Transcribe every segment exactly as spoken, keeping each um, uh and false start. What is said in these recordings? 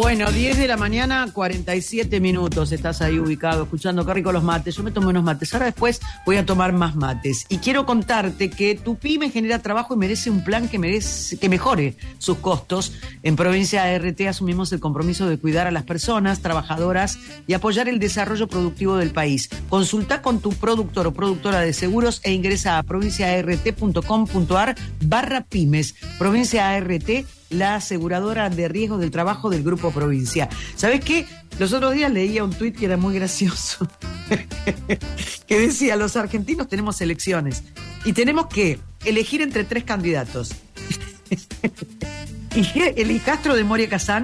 Bueno, diez de la mañana, cuarenta y siete minutos. Estás ahí ubicado, escuchando qué rico los mates. Yo me tomé unos mates. Ahora después voy a tomar más mates. Y quiero contarte que tu pyme genera trabajo y merece un plan que, merece, que mejore sus costos. En Provincia A R T asumimos el compromiso de cuidar a las personas trabajadoras y apoyar el desarrollo productivo del país. Consulta con tu productor o productora de seguros e ingresa a provinciaart.com.ar barra pymes. Provincia A R T, la aseguradora de riesgo del trabajo del Grupo Provincia. ¿Sabés qué? Los otros días leía un tuit que era muy gracioso, que decía, los argentinos tenemos elecciones y tenemos que elegir entre tres candidatos. El hijastro de Moria Kazán,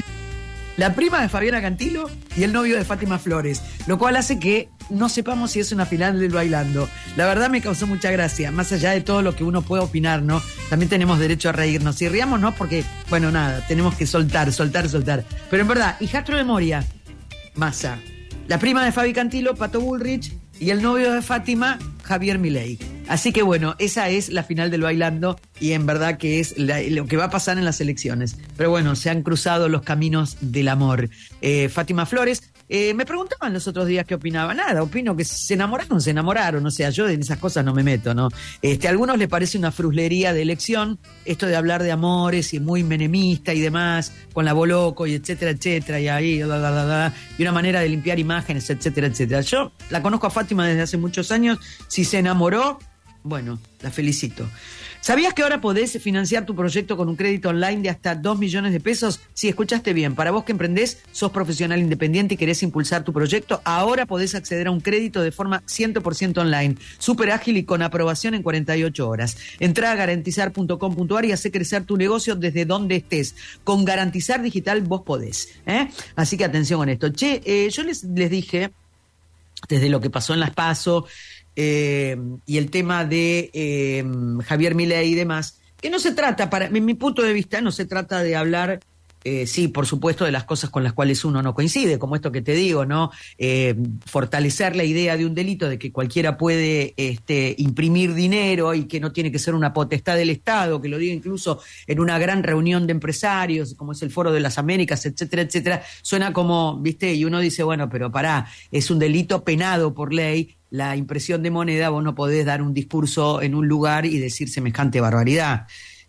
la prima de Fabiana Cantilo y el novio de Fátima Flores, lo cual hace que no sepamos si es una final del Bailando. La verdad me causó mucha gracia, más allá de todo lo que uno puede opinar, ¿no? También tenemos derecho a reírnos y riámonos porque, bueno, nada, tenemos que soltar, soltar, soltar. Pero en verdad, hijastro de Moria, Massa, la prima de Fabi Cantilo, Pato Bullrich, y el novio de Fátima, Javier Milei. Así que bueno, esa es la final del Bailando y en verdad que es la, lo que va a pasar en las elecciones. Pero bueno, se han cruzado los caminos del amor. Eh, Fátima Flores, eh, me preguntaban los otros días qué opinaba. Nada, opino que se enamoraron, se enamoraron. O sea, yo en esas cosas no me meto, ¿no? Este, a algunos les parece una fruslería de elección, esto de hablar de amores y muy menemista y demás, con la Boloco y etcétera, etcétera, y ahí, bla, bla, bla, bla, y una manera de limpiar imágenes, etcétera, etcétera. Yo la conozco a Fátima desde hace muchos años. Si se enamoró, bueno, la felicito. ¿Sabías que ahora podés financiar tu proyecto con un crédito online de hasta dos millones de pesos? Sí, escuchaste bien. Para vos que emprendés, sos profesional independiente y querés impulsar tu proyecto, ahora podés acceder a un crédito de forma cien por ciento online, súper ágil y con aprobación en cuarenta y ocho horas. Entrá a garantizar punto com punto ar y hacé crecer tu negocio desde donde estés. Con Garantizar Digital vos podés, ¿eh? Así que atención con esto. Che, eh, yo les, les dije, desde lo que pasó en las PASO, Eh, y el tema de eh, Javier Milei y demás, que no se trata, para en mi punto de vista, no se trata de hablar, eh, sí, por supuesto, de las cosas con las cuales uno no coincide, como esto que te digo, ¿no? Eh, fortalecer la idea de un delito, de que cualquiera puede este, imprimir dinero y que no tiene que ser una potestad del Estado, que lo diga incluso en una gran reunión de empresarios, como es el Foro de las Américas, etcétera, etcétera, suena como, ¿viste? Y uno dice, bueno, pero pará, es un delito penado por ley. La impresión de moneda, vos no podés dar un discurso en un lugar y decir semejante barbaridad.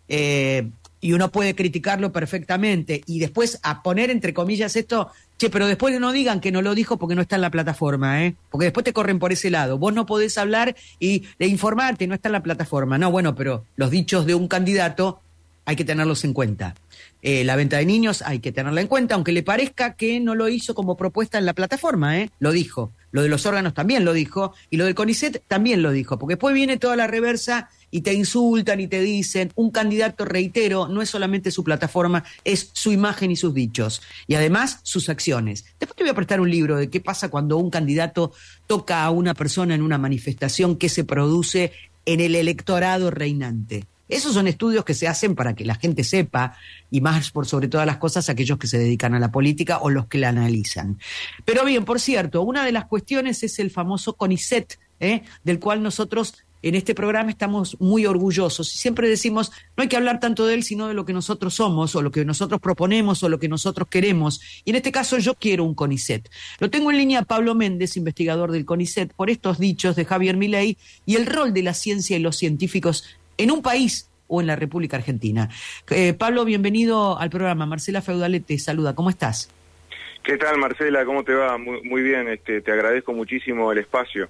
Eh, y uno puede criticarlo perfectamente y después a poner entre comillas esto, che, pero después no digan que no lo dijo porque no está en la plataforma, ¿eh? Porque después te corren por ese lado. Vos no podés hablar y de informarte, no está en la plataforma. No, bueno, pero los dichos de un candidato hay que tenerlos en cuenta. Eh, la venta de niños hay que tenerla en cuenta, aunque le parezca que no lo hizo como propuesta en la plataforma, ¿eh? Lo dijo. Lo de los órganos también lo dijo, y lo del CONICET también lo dijo, porque después viene toda la reversa y te insultan y te dicen, un candidato, reitero, no es solamente su plataforma, es su imagen y sus dichos, y además sus acciones. Después te voy a prestar un libro de qué pasa cuando un candidato toca a una persona en una manifestación que se produce en el electorado reinante. Esos son estudios que se hacen para que la gente sepa, y más por sobre todas las cosas aquellos que se dedican a la política o los que la analizan. Pero bien, por cierto, una de las cuestiones es el famoso CONICET, ¿eh? Del cual nosotros en este programa estamos muy orgullosos y siempre decimos, no hay que hablar tanto de él sino de lo que nosotros somos o lo que nosotros proponemos o lo que nosotros queremos. Y en este caso yo quiero un CONICET. Lo tengo en línea a Pablo Méndez, investigador del CONICET, por estos dichos de Javier Milei y el rol de la ciencia y los científicos en un país o en la República Argentina. Eh, Pablo, bienvenido al programa. Marcela Feudale te saluda. ¿Cómo estás? ¿Qué tal, Marcela? ¿Cómo te va? Muy, muy bien. Este, te agradezco muchísimo el espacio.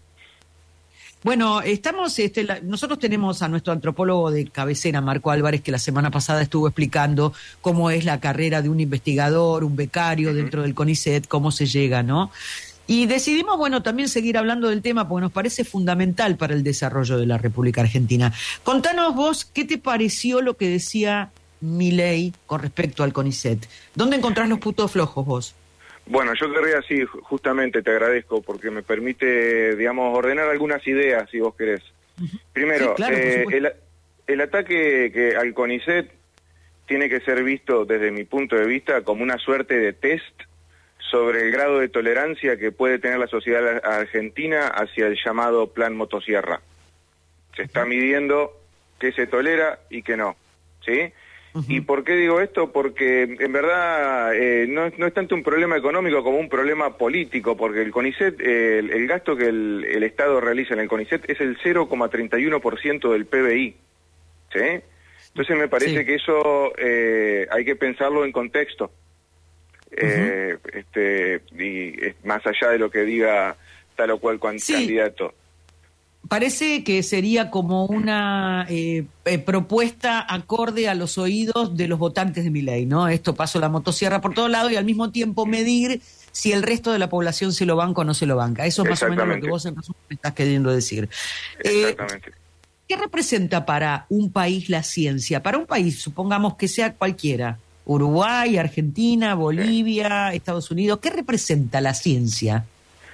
Bueno, estamos, este, la, nosotros tenemos a nuestro antropólogo de cabecera, Marco Álvarez, que la semana pasada estuvo explicando cómo es la carrera de un investigador, un becario uh-huh. dentro del CONICET, cómo se llega, ¿no? Y decidimos, bueno, también seguir hablando del tema porque nos parece fundamental para el desarrollo de la República Argentina. Contanos vos, ¿qué te pareció lo que decía Milei con respecto al CONICET? ¿Dónde encontrás los puntos flojos vos? Bueno, yo querría, sí, justamente te agradezco porque me permite, digamos, ordenar algunas ideas, si vos querés. Uh-huh. Primero, sí, claro, eh, el, el ataque que al CONICET tiene que ser visto, desde mi punto de vista, como una suerte de test sobre el grado de tolerancia que puede tener la sociedad argentina hacia el llamado Plan Motosierra. Se está midiendo qué se tolera y qué no, ¿sí? Uh-huh. ¿Y por qué digo esto? Porque en verdad eh, no, no es tanto un problema económico como un problema político, porque el CONICET, eh, el, el gasto que el, el Estado realiza en el CONICET es el cero coma treinta y uno por ciento del P B I, ¿sí? Entonces me parece sí. que eso eh, hay que pensarlo en contexto, eh, uh-huh. este, y más allá de lo que diga tal o cual sí. candidato. Parece que sería como una eh, eh, propuesta acorde a los oídos de los votantes de Milei, ¿no? Esto pasó la motosierra por todos lados y al mismo tiempo medir si el resto de la población se lo banca o no se lo banca. Eso es más o menos lo que vos en resumen me estás queriendo decir. Exactamente. Eh, ¿Qué representa para un país la ciencia? Para un país, supongamos que sea cualquiera, Uruguay, Argentina, Bolivia, sí. Estados Unidos, ¿qué representa la ciencia?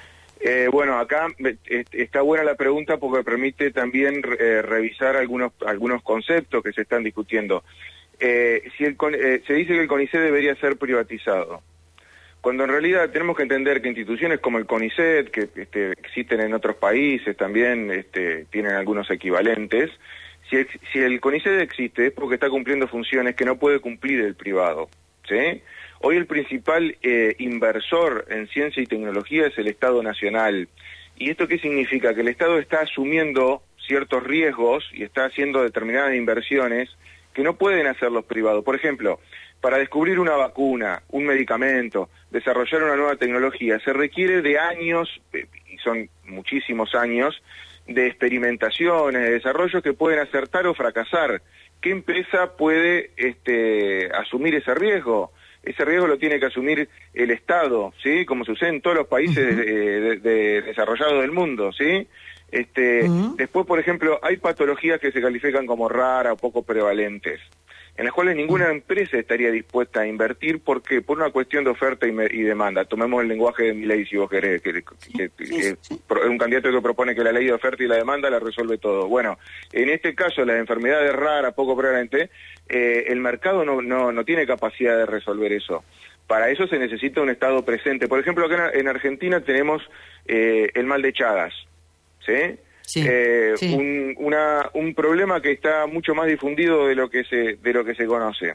Eh, bueno, acá está buena la pregunta porque permite también eh, revisar algunos algunos conceptos que se están discutiendo. Eh, si el, eh, se dice que el CONICET debería ser privatizado, cuando en realidad tenemos que entender que instituciones como el CONICET, que este, existen en otros países también, este, tienen algunos equivalentes. Si, si el CONICET existe es porque está cumpliendo funciones que no puede cumplir el privado, ¿sí? Hoy el principal eh, inversor en ciencia y tecnología es el Estado Nacional. ¿Y esto qué significa? Que el Estado está asumiendo ciertos riesgos y está haciendo determinadas inversiones que no pueden hacer los privados. Por ejemplo, para descubrir una vacuna, un medicamento, desarrollar una nueva tecnología, se requiere de años, y son muchísimos años, de experimentaciones, de desarrollos que pueden acertar o fracasar. ¿Qué empresa puede este, asumir ese riesgo? Ese riesgo lo tiene que asumir el Estado, ¿sí? Como sucede en todos los países uh-huh. de, de, de desarrollados del mundo, ¿sí? Este, uh-huh. Después, por ejemplo, hay patologías que se califican como raras o poco prevalentes, en las cuales ninguna empresa estaría dispuesta a invertir. ¿Por qué? Por una cuestión de oferta y, me, y demanda. Tomemos el lenguaje de Milei, si vos querés, que, que, que, que es un candidato que propone que la ley de oferta y la demanda la resuelve todo. Bueno, en este caso, las enfermedades raras, poco prevalentes, eh, el mercado no, no, no tiene capacidad de resolver eso. Para eso se necesita un Estado presente. Por ejemplo, acá en Argentina tenemos eh, el mal de Chagas, ¿sí? Sí, eh, sí. Un, una, un problema que está mucho más difundido de lo que se de lo que se conoce.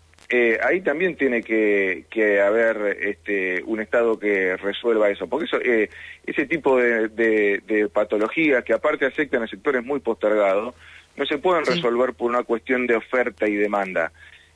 Eh, ahí también tiene que, que haber este, un Estado que resuelva eso, porque eso, eh, ese tipo de, de, de patologías que aparte afectan a sectores muy postergados, no se pueden sí. resolver por una cuestión de oferta y demanda.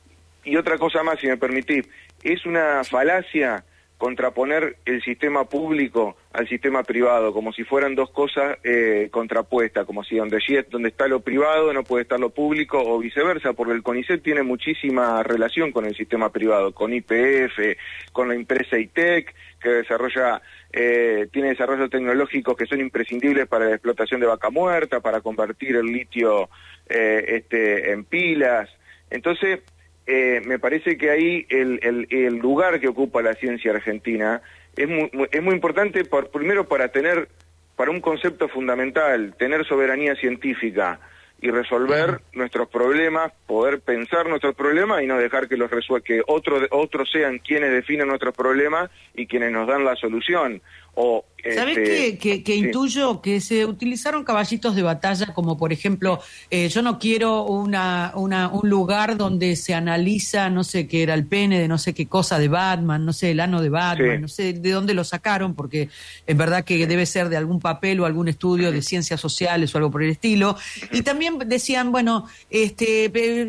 Y otra cosa más, si me permitís, es una falacia contraponer el sistema público al sistema privado, como si fueran dos cosas eh, contrapuestas, como si donde, donde está lo privado no puede estar lo público, o viceversa, porque el CONICET tiene muchísima relación con el sistema privado, con I P F, con la empresa I T E C, que desarrolla, eh, tiene desarrollos tecnológicos que son imprescindibles para la explotación de vaca muerta, para convertir el litio eh, este, en pilas. Entonces, Eh, me parece que ahí el, el, el lugar que ocupa la ciencia argentina es muy, muy, es muy importante, por, primero para tener, para un concepto fundamental, tener soberanía científica y resolver uh-huh. nuestros problemas, poder pensar nuestros problemas y no dejar que los resuel- que otros otros sean quienes definen nuestros problemas y quienes nos dan la solución. O, ¿Sabés este, qué? Que, que sí. intuyo que se utilizaron caballitos de batalla, como por ejemplo, eh, yo no quiero una, una un lugar donde se analiza, no sé qué era el pene de no sé qué cosa de Batman, no sé, el ano de Batman, sí. no sé de dónde lo sacaron, porque es verdad que sí. debe ser de algún papel o algún estudio de ciencias sociales o algo por el estilo. Y también decían, bueno, este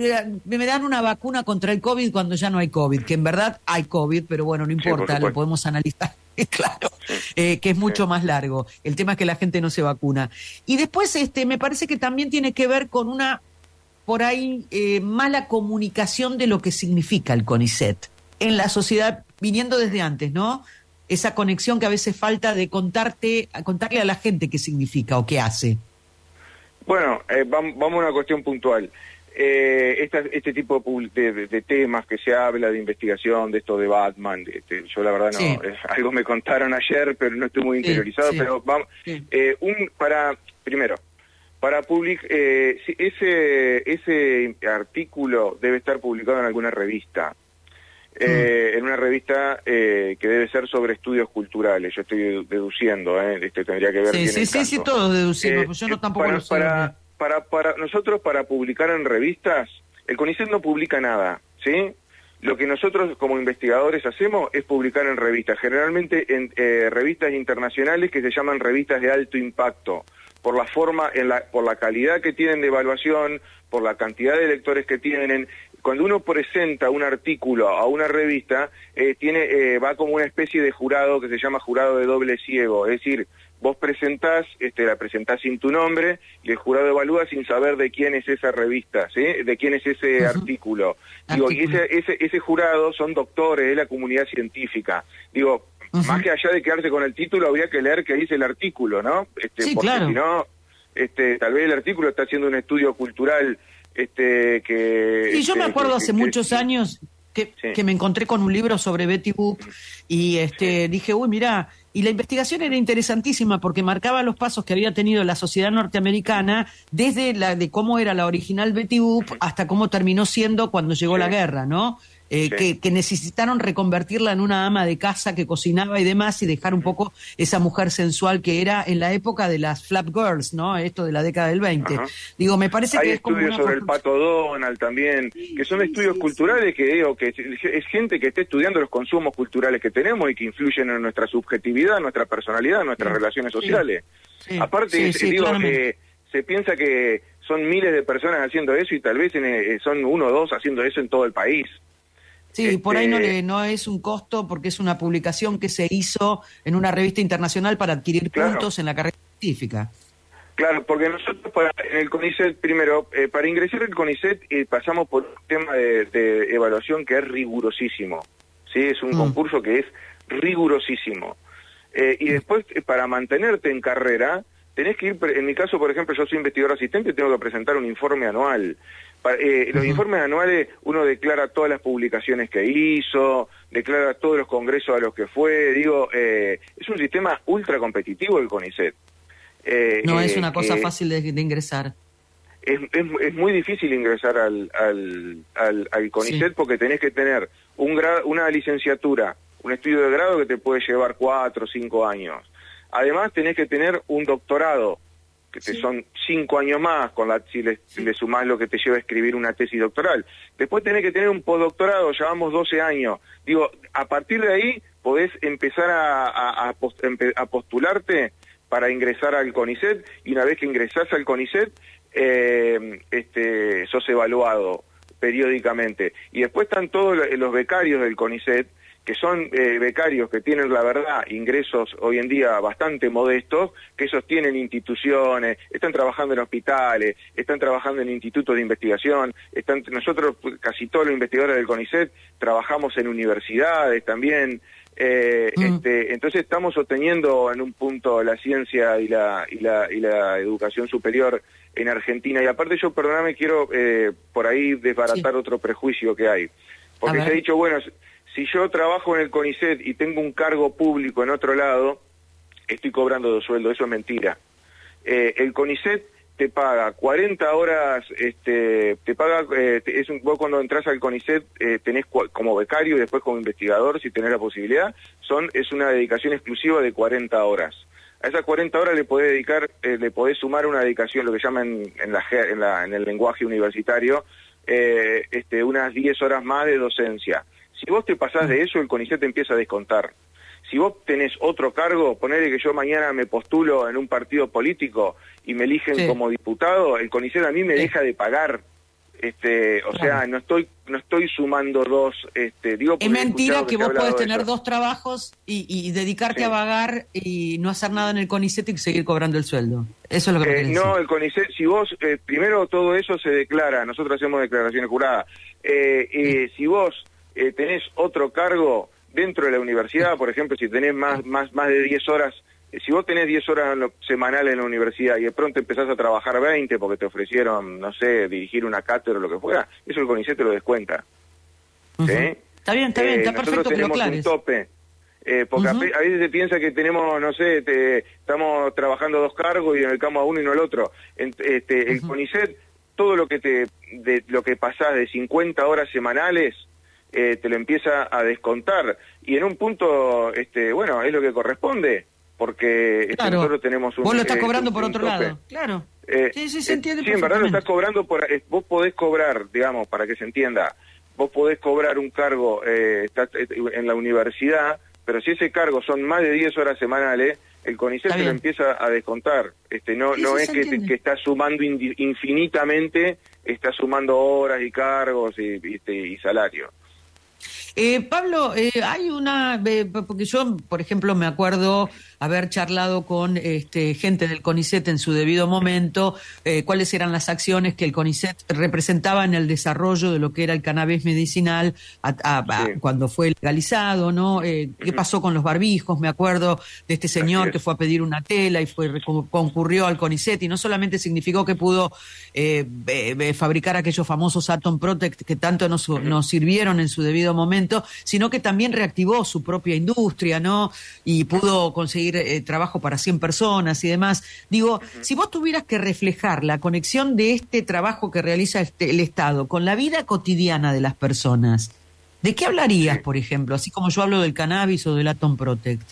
me dan una vacuna contra el COVID cuando ya no hay COVID, que en verdad hay COVID, pero bueno, no importa, sí, lo podemos analizar. Claro, eh, que es mucho más largo. El tema es que la gente no se vacuna. Y después este me parece que también tiene que ver con una, por ahí, eh, mala comunicación de lo que significa el CONICET en la sociedad, viniendo desde antes, ¿no? Esa conexión que a veces falta de contarte, contarle a la gente qué significa o qué hace. Bueno, eh, vamos, vamos a una cuestión puntual. Eh, esta, este tipo de, de, de temas que se habla de investigación, de esto de Batman, de, de, yo la verdad no, sí. es, algo me contaron ayer, pero no estoy muy interiorizado, sí, sí. pero vamos, sí. eh, un, para, primero, para publicar, eh, ese, ese artículo debe estar publicado en alguna revista, eh, mm. en una revista eh, que debe ser sobre estudios culturales, yo estoy deduciendo, eh, este tendría que ver sí, bien sí, el sí, caso. sí, todos deducimos, eh, pues yo no tampoco para, lo sé. Para, Para, para nosotros, para publicar en revistas, el CONICET no publica nada, ¿sí? Lo que nosotros como investigadores hacemos es publicar en revistas, generalmente en eh, revistas internacionales que se llaman revistas de alto impacto, por la forma, en la, por la calidad que tienen de evaluación, por la cantidad de lectores que tienen. Cuando uno presenta un artículo a una revista, eh, tiene eh, va como una especie de jurado que se llama jurado de doble ciego, es decir, vos presentás, este, la presentás sin tu nombre y el jurado evalúa sin saber de quién es esa revista, ¿sí? De quién es ese uh-huh. artículo. Digo, y ese, ese, ese jurado son doctores de la comunidad científica. Digo, uh-huh. más que allá de quedarse con el título, habría que leer qué dice el artículo, ¿no? Este, sí, porque claro. si no, este, tal vez el artículo está haciendo un estudio cultural este, que... Y este, yo me acuerdo que, hace que, muchos que, años que, sí. que me encontré con un libro sobre Betty Boop y este, sí. dije, uy, mirá, y la investigación era interesantísima porque marcaba los pasos que había tenido la sociedad norteamericana desde la de cómo era la original Betty Boop hasta cómo terminó siendo cuando llegó sí. la guerra, ¿no? Eh, sí. que, que necesitaron reconvertirla en una ama de casa que cocinaba y demás y dejar un poco esa mujer sensual que era en la época de las Flap Girls, ¿no? Esto de la década del veinte. Ajá. Digo, me parece Hay que es como estudios una... sobre el Pato Donald también, que son estudios sí, culturales sí. que digo que es, es gente que está estudiando los consumos culturales que tenemos y que influyen en nuestra subjetividad, nuestra personalidad, nuestras sí. relaciones sociales. Sí. Aparte, sí, sí, digo que se piensa que son miles de personas haciendo eso y tal vez en, son uno o dos haciendo eso en todo el país. Sí, este... por ahí no, le, no es un costo porque es una publicación que se hizo en una revista internacional para adquirir claro. puntos en la carrera científica. Claro, porque nosotros para, en el CONICET, primero, eh, para ingresar al CONICET eh, pasamos por un tema de, de evaluación que es rigurosísimo. ¿Sí? Es un mm. concurso que es rigurosísimo. Eh, y después, eh, para mantenerte en carrera, tenés que ir, en mi caso, por ejemplo, yo soy investigador asistente y tengo que presentar un informe anual. Para, eh, los uh-huh. informes anuales, uno declara todas las publicaciones que hizo, declara todos los congresos a los que fue, digo, eh, es un sistema ultra competitivo el CONICET. Eh, no eh, es una cosa eh, fácil de, de ingresar. Es, es, es muy difícil ingresar al, al, al, al CONICET sí. porque tenés que tener un grado, una licenciatura, un estudio de grado que te puede llevar cuatro o cinco años. Además tenés que tener un doctorado, que te sí. son cinco años más, con la, si le, sí. le sumás lo que te lleva a escribir una tesis doctoral. Después tenés que tener un postdoctorado, llevamos doce años. Digo, a partir de ahí podés empezar a, a, a, post, a postularte para ingresar al CONICET, y una vez que ingresás al CONICET, eh, este, sos evaluado periódicamente. Y después están todos los becarios del CONICET, que son eh, becarios que tienen, la verdad, ingresos hoy en día bastante modestos, que esos tienen instituciones, están trabajando en hospitales, están trabajando en institutos de investigación, están nosotros, casi todos los investigadores del CONICET, trabajamos en universidades también, eh, mm. este, entonces estamos sosteniendo en un punto la ciencia y la, y la, y la educación superior en Argentina, y aparte yo, perdóname, quiero eh, por ahí desbaratar sí. otro prejuicio que hay, porque se ha dicho, bueno, si yo trabajo en el CONICET y tengo un cargo público en otro lado, estoy cobrando de sueldo, eso es mentira. Eh, el CONICET te paga cuarenta horas, este, te paga, eh, es un, vos cuando entras al CONICET eh, tenés como becario y después como investigador, si tenés la posibilidad, son es una dedicación exclusiva de cuarenta horas. A esas cuarenta horas le podés dedicar, eh, le podés sumar una dedicación, lo que llaman en, la, en, la, en el lenguaje universitario, eh, este, unas diez horas más de docencia. Si vos te pasás de eso, el CONICET te empieza a descontar. Si vos tenés otro cargo, ponele que yo mañana me postulo en un partido político y me eligen sí. como diputado, el CONICET a mí me sí. deja de pagar. Este, o claro. sea, no estoy no estoy sumando dos. Este, digo es mentira que, que vos podés tener eso. dos trabajos y, y dedicarte sí. a vagar y no hacer nada en el CONICET y seguir cobrando el sueldo. Eso es lo que eh, me querés No, decir. el CONICET, si vos, eh, primero todo eso se declara, nosotros hacemos declaraciones juradas. Eh, eh, sí. Si vos Eh, tenés otro cargo dentro de la universidad, por ejemplo, si tenés más más más de diez horas, eh, si vos tenés diez horas semanales en la universidad y de pronto empezás a trabajar veinte porque te ofrecieron, no sé, dirigir una cátedra o lo que fuera, eso el CONICET te lo descuenta. Uh-huh. ¿Sí? Está bien, está bien, eh, está perfecto que lo aclares. Un tope, eh, porque uh-huh. a, a veces se piensa que tenemos, no sé, te, estamos trabajando dos cargos y dedicamos a uno y no al otro. En, este, el uh-huh. CONICET, todo lo que te de lo que pasás de cincuenta horas semanales, Eh, te lo empieza a descontar, y en un punto, este, bueno, es lo que corresponde, porque claro. nosotros tenemos un... Vos lo estás eh, cobrando un, por un otro tope. lado, claro. Eh, sí, sí, se entiende eh, sí, en verdad lo estás cobrando, por, eh, vos podés cobrar, digamos, para que se entienda, vos podés cobrar un cargo eh, está, eh, en la universidad, pero si ese cargo son más de diez horas semanales, el CONICET te lo empieza a descontar. Este, no sí, no sí, es que, te, que está sumando in, infinitamente, está sumando horas y cargos y, y, y salario. Eh, Pablo, eh, hay una, eh, porque yo, por ejemplo, me acuerdo haber charlado con este, gente del CONICET en su debido momento, eh, cuáles eran las acciones que el CONICET representaba en el desarrollo de lo que era el cannabis medicinal a, a, a, sí. cuando fue legalizado, ¿no? Eh, ¿Qué uh-huh. pasó con los barbijos? Me acuerdo de este señor que fue a pedir una tela y fue concurrió al CONICET y no solamente significó que pudo eh, eh, fabricar aquellos famosos Atom Protect que tanto nos, uh-huh. nos sirvieron en su debido momento, sino que también reactivó su propia industria, ¿no? Y pudo conseguir eh, trabajo para cien personas y demás. Digo, uh-huh. si vos tuvieras que reflejar la conexión de este trabajo que realiza este, el Estado con la vida cotidiana de las personas, ¿de qué hablarías, sí. por ejemplo? Así como yo hablo del cannabis o del Atom Protect.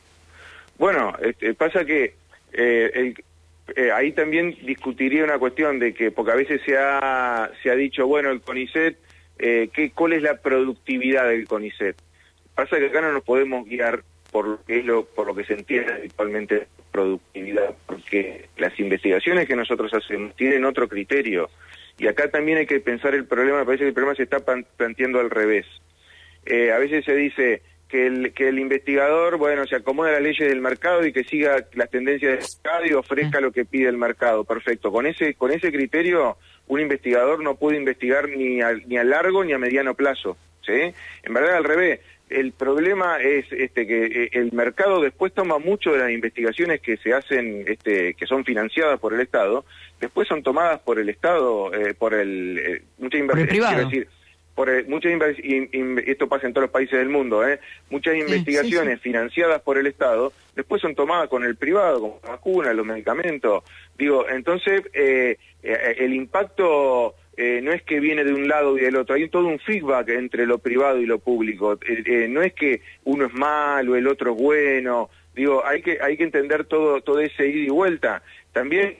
Bueno, este, pasa que eh, el, eh, ahí también discutiría una cuestión de que, porque a veces se ha, se ha dicho, bueno, el CONICET, Eh, ¿qué, ¿cuál es la productividad del CONICET? Pasa que acá no nos podemos guiar por lo que, es lo, por lo que se entiende habitualmente productividad, porque las investigaciones que nosotros hacemos tienen otro criterio, y acá también hay que pensar el problema, me parece que el problema se está planteando al revés. Eh, a veces se dice que el, que el investigador, bueno, se acomoda a las leyes del mercado y que siga las tendencias del mercado y ofrezca lo que pide el mercado. Perfecto. Con ese, con ese criterio, un investigador no puede investigar ni a, ni a largo ni a mediano plazo, ¿sí? En verdad, al revés. El problema es este que el mercado después toma mucho de las investigaciones que se hacen, este, que son financiadas por el Estado, después son tomadas por el Estado, eh, por el eh, mucha inversión. Por eh, muchas in, in, esto pasa en todos los países del mundo, ¿eh? Muchas sí, investigaciones sí, sí. financiadas por el Estado después son tomadas con el privado, como la vacuna, los medicamentos. Digo, entonces eh, eh, el impacto eh, no es que viene de un lado y del otro, hay todo un feedback entre lo privado y lo público. Eh, eh, no es que uno es malo, el otro es bueno. Digo, hay que hay que entender todo todo ese ida y vuelta. También,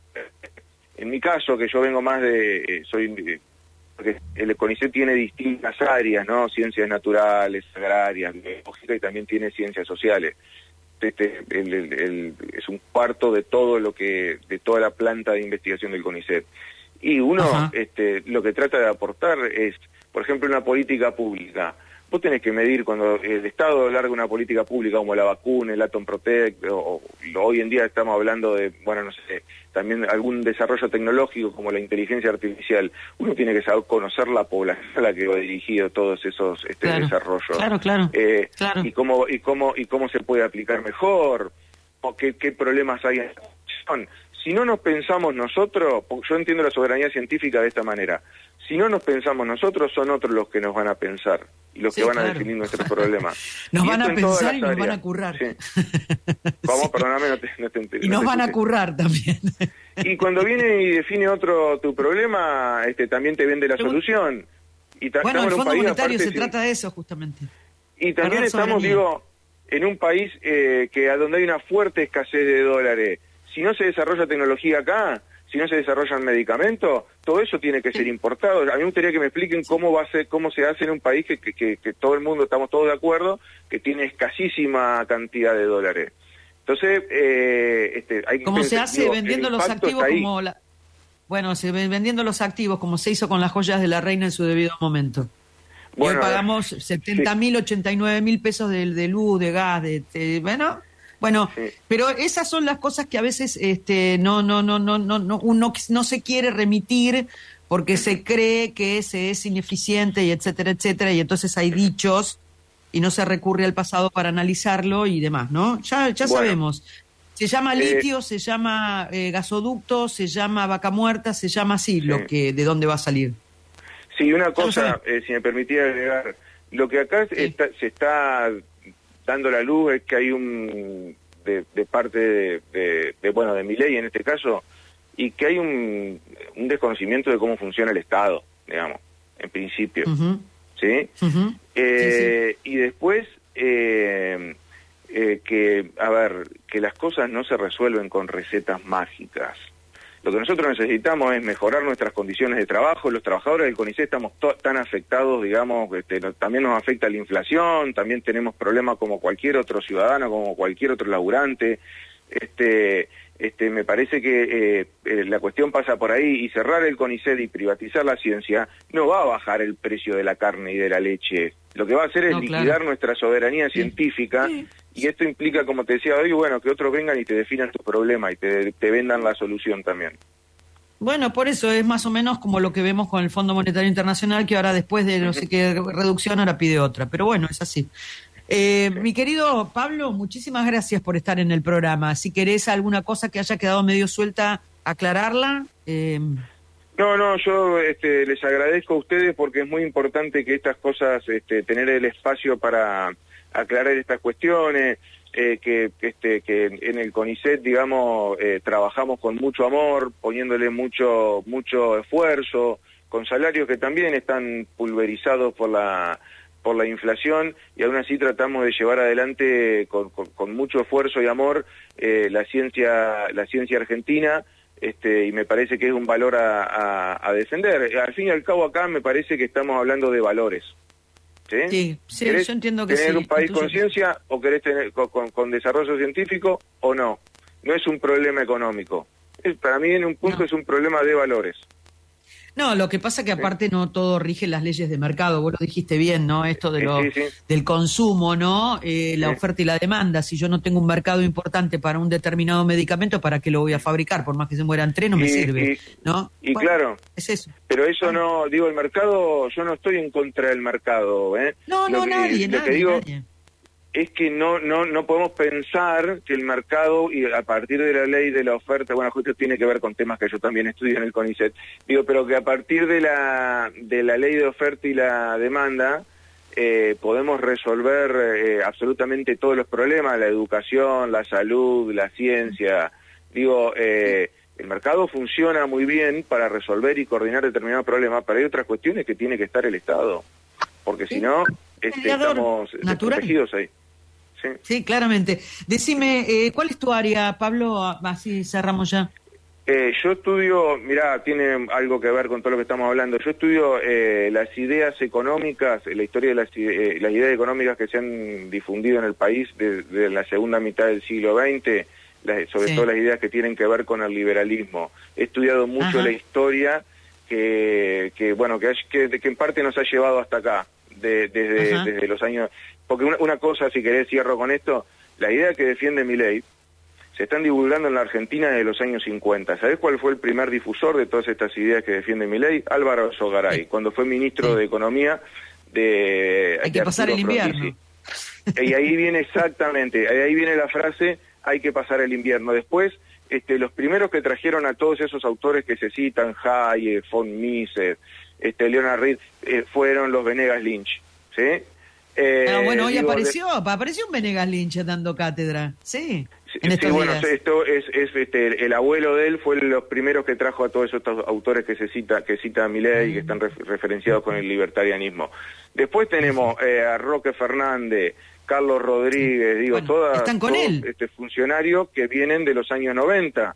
en mi caso, que yo vengo más de eh, soy eh, porque el CONICET tiene distintas áreas, ¿no? Ciencias naturales, agrarias, biológicas y también tiene ciencias sociales. Este, el, el, el, es un cuarto de todo lo que, de toda la planta de investigación del CONICET. Y uno, este, lo que trata de aportar es, por ejemplo, una política pública. Vos tenés que medir cuando el Estado larga una política pública como la vacuna, el Atom Protect, o, o hoy en día estamos hablando de, bueno, no sé, también algún desarrollo tecnológico como la inteligencia artificial. Uno tiene que saber conocer la población a la que va dirigido todos esos este, claro, desarrollos. Claro, claro, eh, claro. Y cómo, y cómo, y cómo se puede aplicar mejor, o qué, qué problemas hay en la producción. Si no nos pensamos nosotros, yo entiendo la soberanía científica de esta manera, si no nos pensamos nosotros, son otros los que nos van a pensar y los sí, que van claro. a definir nuestros problemas. Nos y van a pensar y nos áreas. van a currar. Sí. Vamos, sí. perdóname, no te, no te entiendo. Y nos no van a currar también. Y cuando viene y define otro tu problema, este también te vende la Pero, solución. Y ta- bueno, el Fondo país, Monetario aparte, se sí. trata de eso justamente. Y también estamos, digo, en un país eh, que a donde hay una fuerte escasez de dólares. Si no se desarrolla tecnología acá, si no se desarrollan medicamentos, todo eso tiene que ser importado. A mí me gustaría que me expliquen cómo va a ser, cómo se hace en un país que, que, que, que todo el mundo, estamos todos de acuerdo, que tiene escasísima cantidad de dólares. Entonces, eh, este, hay que ¿Cómo se hace digo, vendiendo los activos como la... Bueno, se vendiendo los activos como se hizo con las joyas de la reina en su debido momento. Bueno, y hoy pagamos setenta mil, sí. ochenta y nueve mil pesos de, de luz, de gas, de, de bueno... Bueno, sí. pero esas son las cosas que a veces este no no no no no no uno no se quiere remitir porque se cree que ese es ineficiente y etcétera etcétera y entonces hay dichos y no se recurre al pasado para analizarlo y demás, ¿no? Ya ya bueno, sabemos. Se llama litio, eh, se llama eh, gasoducto, se llama vaca muerta, se llama así sí. lo que de dónde va a salir. Sí, una cosa, eh, si me permitía agregar, lo que acá sí. está, se está dando la luz es que hay un de, de parte de, de, de bueno de Milei en este caso y que hay un, un desconocimiento de cómo funciona el Estado, digamos, en principio, uh-huh. ¿sí? Uh-huh. Eh, sí, sí. Y después eh, eh, que, a ver, que las cosas no se resuelven con recetas mágicas. Lo que nosotros necesitamos es mejorar nuestras condiciones de trabajo. Los trabajadores del CONICET estamos tan afectados, digamos, este, no, también nos afecta la inflación, también tenemos problemas como cualquier otro ciudadano, como cualquier otro laburante. Este, este, me parece que eh, eh, la cuestión pasa por ahí, y cerrar el CONICET y privatizar la ciencia no va a bajar el precio de la carne y de la leche. Lo que va a hacer es no, liquidar claro. nuestra soberanía sí. científica, sí. y esto implica, como te decía hoy, bueno, que otros vengan y te definan tu problema y te, te vendan la solución también. Bueno, por eso es más o menos como lo que vemos con el Fondo Monetario Internacional, que ahora después de no sé qué reducción ahora pide otra, pero bueno, es así. Eh, sí. Mi querido Pablo, muchísimas gracias por estar en el programa. Si querés alguna cosa que haya quedado medio suelta, aclararla. Eh... No, no, yo este, les agradezco a ustedes porque es muy importante que estas cosas, este, tener el espacio para aclarar estas cuestiones, eh, que, este, que en el CONICET, digamos, eh, trabajamos con mucho amor, poniéndole mucho, mucho esfuerzo, con salarios que también están pulverizados por la por la inflación, y aún así tratamos de llevar adelante con, con, con mucho esfuerzo y amor eh, la ciencia, la ciencia argentina. Este, y me parece que es un valor a, a, a defender. Al fin y al cabo acá me parece que estamos hablando de valores. ¿Sí? Sí, sí, yo entiendo que sí. ¿Querés un país con ciencia o querés tener con, con, con desarrollo científico o no? No es un problema económico. Es, para mí en un punto no. es un problema de valores. No, lo que pasa que aparte sí. no todo rige las leyes de mercado, vos lo dijiste bien, ¿no? Esto de lo, sí, sí. del consumo, ¿no? Eh, la sí. oferta y la demanda. Si yo no tengo un mercado importante para un determinado medicamento, ¿para qué lo voy a fabricar? Por más que se mueran tres, no me y, sirve, y, ¿no? Y bueno, claro, es eso. Pero eso ah. no, digo, el mercado, yo no estoy en contra del mercado, ¿eh? No, lo no, que, nadie, lo nadie, que digo, nadie. Es que no no no podemos pensar que el mercado, y a partir de la ley de la oferta, bueno, justo tiene que ver con temas que yo también estudio en el CONICET, digo, pero que a partir de la de la ley de oferta y la demanda eh, podemos resolver eh, absolutamente todos los problemas, la educación, la salud, la ciencia. Digo, eh, el mercado funciona muy bien para resolver y coordinar determinados problemas, pero hay otras cuestiones que tiene que estar el Estado, porque si no, este, estamos desprotegidos ahí. Sí. sí, claramente. Decime, eh, ¿cuál es tu área, Pablo? Así cerramos ya. Eh, yo estudio, mirá, tiene algo que ver con todo lo que estamos hablando. Yo estudio eh, las ideas económicas, la historia de las, eh, las ideas económicas que se han difundido en el país desde de la segunda mitad del siglo veinte, las, sobre sí. todo las ideas que tienen que ver con el liberalismo. He estudiado mucho Ajá. la historia que, que bueno, que, que, que en parte nos ha llevado hasta acá, de, desde, desde los años... Porque una, una cosa, si querés, cierro con esto, la idea que defiende Milei se están divulgando en la Argentina desde los años cincuenta. ¿Sabés cuál fue el primer difusor de todas estas ideas que defiende Milei? Álvaro Sogaray, sí. cuando fue ministro sí. de Economía de... Hay que de pasar Arturo el invierno. Frondizi. Y ahí viene exactamente, ahí viene la frase, hay que pasar el invierno. Después, este, los primeros que trajeron a todos esos autores que se citan, Hayek, von Mises, este, Leonard Reed, eh, fueron los Venegas Lynch, ¿sí? Eh, ah, bueno, hoy digo, apareció, de... apareció un Venegas Lynch dando cátedra, sí. Sí, sí bueno, días. esto es, es este, el abuelo de él fue los primeros que trajo a todos estos autores que se cita, que cita Milei y mm. que están ref, referenciados con el libertarianismo. Después tenemos eh, a Roque Fernández, Carlos Rodríguez, digo, bueno, todas, están con todos él. Este, funcionarios que vienen de los años noventa.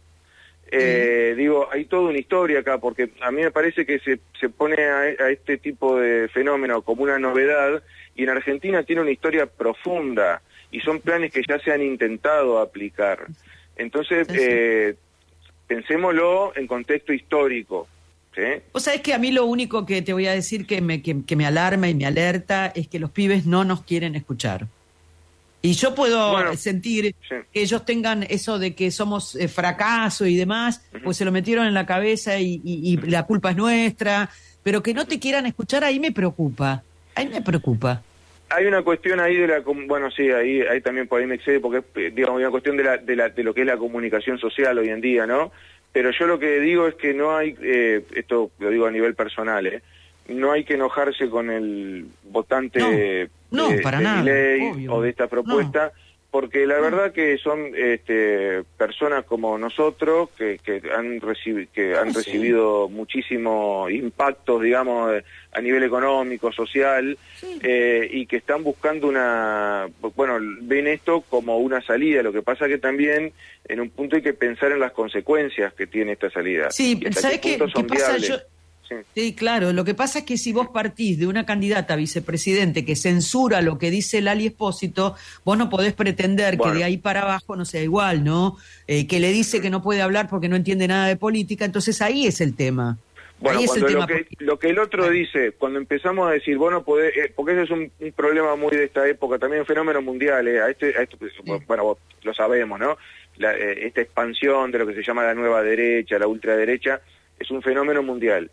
Eh, mm. Digo, hay toda una historia acá, porque a mí me parece que se, se pone a, a este tipo de fenómeno como una novedad, y en Argentina tiene una historia profunda, y son planes que ya se han intentado aplicar. Entonces, sí, sí. Eh, pensémoslo en contexto histórico. ¿Sí? Vos sabés que a mí lo único que te voy a decir que me, que, que me alarma y me alerta es que los pibes no nos quieren escuchar. Y yo puedo bueno, sentir sí. que ellos tengan eso de que somos eh, fracaso y demás, uh-huh. pues se lo metieron en la cabeza y, y, y uh-huh. la culpa es nuestra, pero que no te quieran escuchar, ahí me preocupa, ahí me preocupa. Hay una cuestión ahí de la, bueno, sí, ahí, ahí también por ahí me excede, porque es, digamos, una cuestión de, la, de, la, de lo que es la comunicación social hoy en día, ¿no? Pero yo lo que digo es que no hay, eh, esto lo digo a nivel personal, ¿eh? No hay que enojarse con el votante no, no, de, para de nada, Milei obvio. o de esta propuesta, no. porque la verdad que son este, personas como nosotros que, que han, recibi que han sí. recibido muchísimos impactos, digamos, a nivel económico, social, sí. eh, y que están buscando una, bueno, ven esto como una salida. Lo que pasa que también en un punto hay que pensar en las consecuencias que tiene esta salida. Sí, ¿sabes qué, qué pasa? Yo... Sí. sí, claro. Lo que pasa es que si vos partís de una candidata a vicepresidente que censura lo que dice Lali Espósito, vos no podés pretender bueno. que de ahí para abajo no sea igual, ¿no? Eh, que le dice que no puede hablar porque no entiende nada de política, entonces ahí es el tema. Bueno, ahí cuando es el lo, tema que, lo que el otro dice, cuando empezamos a decir, vos no podés, eh, porque ese es un, un problema muy de esta época, también un fenómeno mundial, eh, a este, a esto, sí. bueno, vos lo sabemos, ¿no? La, eh, esta expansión de lo que se llama la nueva derecha, la ultraderecha, es un fenómeno mundial.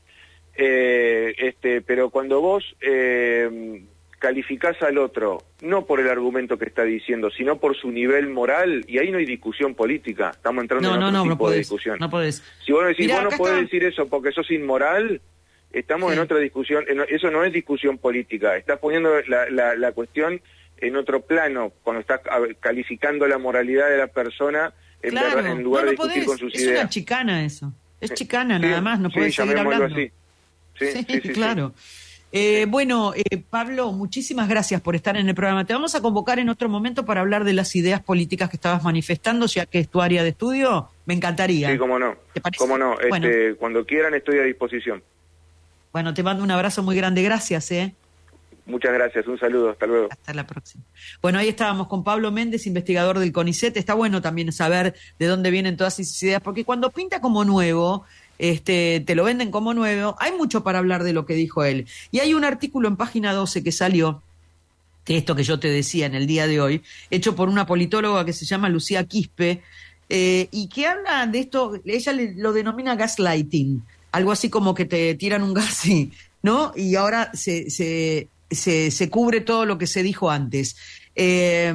Eh, este, pero cuando vos eh, calificás al otro, no por el argumento que está diciendo, sino por su nivel moral, y ahí no hay discusión política, estamos entrando no, en otro no, no, tipo no podés, de discusión. No podés. Si vos decís, Mirá, vos no podés está... decir eso porque sos inmoral, estamos sí. en otra discusión, eso no es discusión política, estás poniendo la, la, la cuestión en otro plano, cuando estás calificando la moralidad de la persona en, claro. verdad, en lugar no, no de discutir podés. con sus es ideas. Es una chicana eso, es chicana sí, nada más, no sí, podés seguir hablando. Así. Sí, sí, sí, sí, claro. Sí. Eh, bueno, eh, Pablo, muchísimas gracias por estar en el programa. Te vamos a convocar en otro momento para hablar de las ideas políticas que estabas manifestando, ya que es tu área de estudio. Me encantaría. Sí, cómo no. ¿Te parece? Cómo no. Bueno. Este, cuando quieran estoy a disposición. Bueno, te mando un abrazo muy grande. Gracias, ¿eh? Muchas gracias. Un saludo. Hasta luego. Hasta la próxima. Bueno, ahí estábamos con Pablo Méndez, investigador del CONICET. Está bueno también saber de dónde vienen todas esas ideas, porque cuando pinta como nuevo... Este, te lo venden como nuevo, hay mucho para hablar de lo que dijo él. Y hay un artículo en página doce que salió, de esto que yo te decía en el día de hoy, hecho por una politóloga que se llama Lucía Quispe, eh, y que habla de esto, ella le, lo denomina gaslighting, algo así como que te tiran un gas, ¿no? Y ahora se, se, se, se cubre todo lo que se dijo antes. Eh,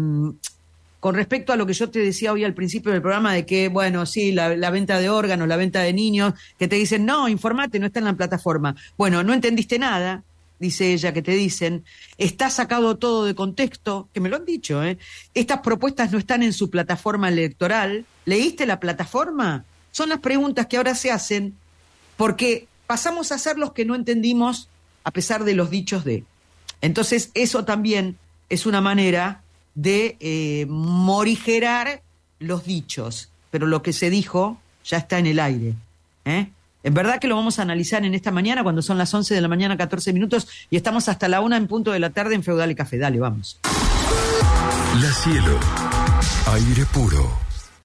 Con respecto a lo que yo te decía hoy al principio del programa de que, bueno, sí, la, la venta de órganos, la venta de niños, que te dicen, no, informate, no está en la plataforma. Bueno, no entendiste nada, dice ella, que te dicen, está sacado todo de contexto, que me lo han dicho, ¿eh? Estas propuestas no están en su plataforma electoral. ¿Leíste la plataforma? Son las preguntas que ahora se hacen porque pasamos a ser los que no entendimos a pesar de los dichos de. Entonces, eso también es una manera de eh, morigerar los dichos, pero lo que se dijo ya está en el aire, ¿eh? En verdad que lo vamos a analizar en esta mañana cuando son las once de la mañana, catorce minutos, y estamos hasta la una en punto de la tarde en Feudal y Café. Dale, vamos. La Cielo, aire puro.